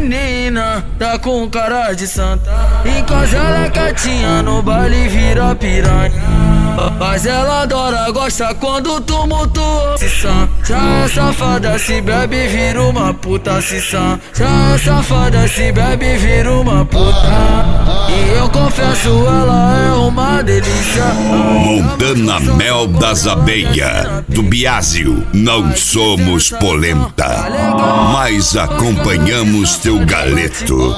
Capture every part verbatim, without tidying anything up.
menina tá com cara de santa. Em casa ela é quietinha, no baile vira piranha. Mas ela adora, gosta quando tumultua se sã. Já é safada, se bebe vira uma puta se sã. Já é safada, se bebe vira uma puta. E eu confesso, ela é uma delícia. Montana Mel das Abelha, do Biásio. Não somos polenta, mas acompanhamos teu galeto.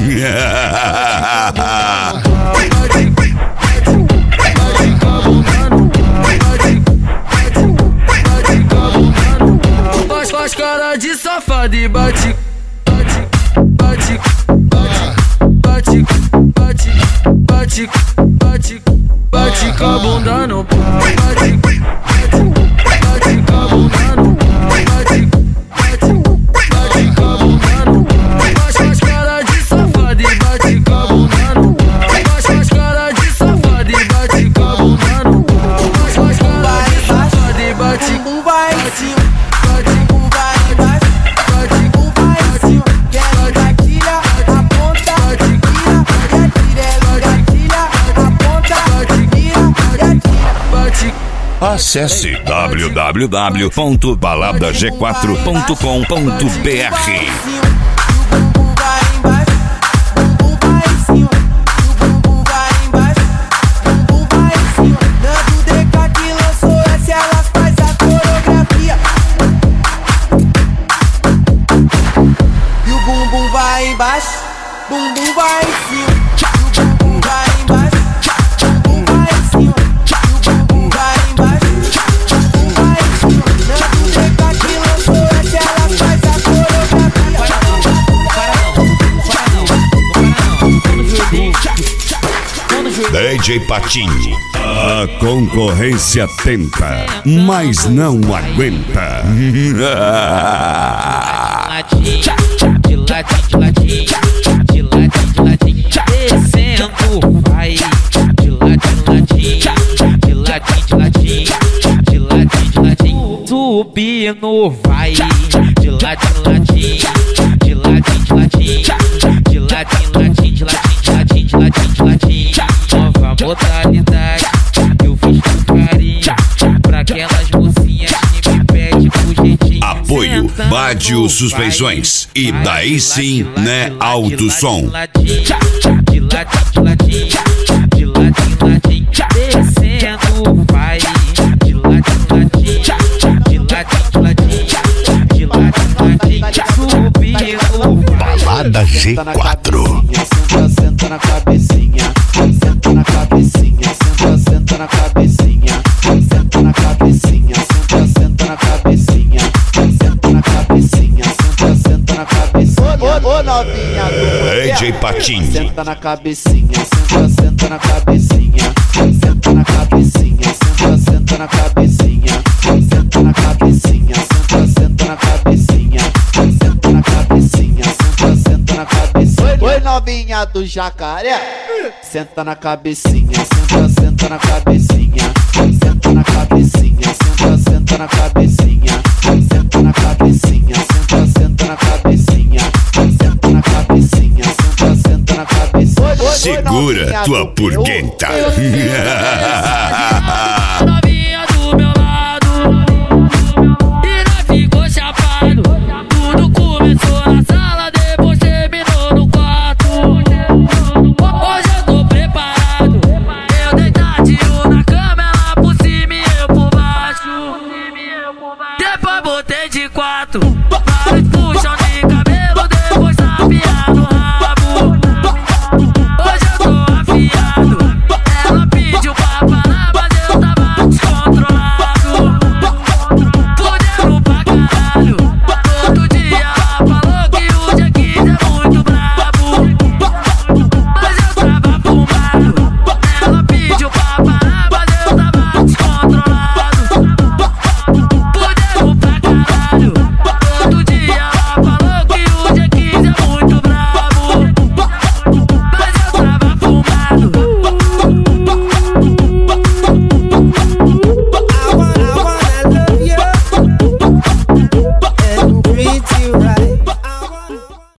Faz, faz cara de safado e bate, bate, bate, bate, bate, bate, bate com a bunda no pau. Bate, bate com a bunda no pau. Bate, bate com a bunda no pau. Faz, faz cara de safado e bate com a bunda no pau. Faz, faz cara de safado e bate com a bunda no pau. Faz, faz cara de safado e bate, bate. Acesse w w w ponto balada g quatro ponto com ponto b r. Embaixo, bumbum vai em cima, o bumbum vai embaixo, bumbum vai em cima, o bumbum vai embaixo, bumbum vai em cima. Não fica que lançou essa, ela faz a coreografia. Para não, para não, D J Patinho, a concorrência tenta, mas não aguenta. De ladinho, de ladinho, de ladinho, de ladinho, descendo, vai. De ladinho, ladinho, de ladinho, de ladinho, de ladinho, de ladinho, subindo, vai. De ladinho, ladinho, de ladinho, de ladinho, de ladinho, ladinho, de ladinho, de ladinho, de ladinho, de ladinho. Nova modalidade, eu fiz com carinho pra aquelas mocinhas que me pedem pro jeitinho. Apoio Bádio Suspensões. E daí sim, né, alto som. De ladinho, de ladinho, de ladinho, ladinho, descendo, vai. De ladinho, ladinho, de ladinho, ladinho, de ladinho, ladinho, subindo. Balada G quatro. Senta, senta na cabecinha, senta na cabecinha, senta, senta na cabecinha, senta na cabecinha, senta, senta na cabecinha, senta na cabecinha, senta, senta na cabecinha. Ô, ô novinha do D J Patinho. Senta na cabecinha, senta, senta na cabecinha, senta na cabecinha, senta, senta na cabecinha, senta na cabecinha, senta, senta na cabecinha, senta na cabecinha, senta, senta na cabecinha. Oi novinha do jacaré, senta na cabecinha, senta, senta na cabecinha, senta na cabecinha, senta, senta na cabecinha, senta na cabecinha, senta, senta na cabecinha, senta na cabecinha, senta, senta na cabecinha. Segura tua purguenta. Novinha do meu lado e nós ficou chapado. Tudo começou na sala, depois terminou no quarto. Hoje eu tô preparado, eu deitadinho na cama, ela por cima e eu por baixo. Depois botei de quatro, vários puxam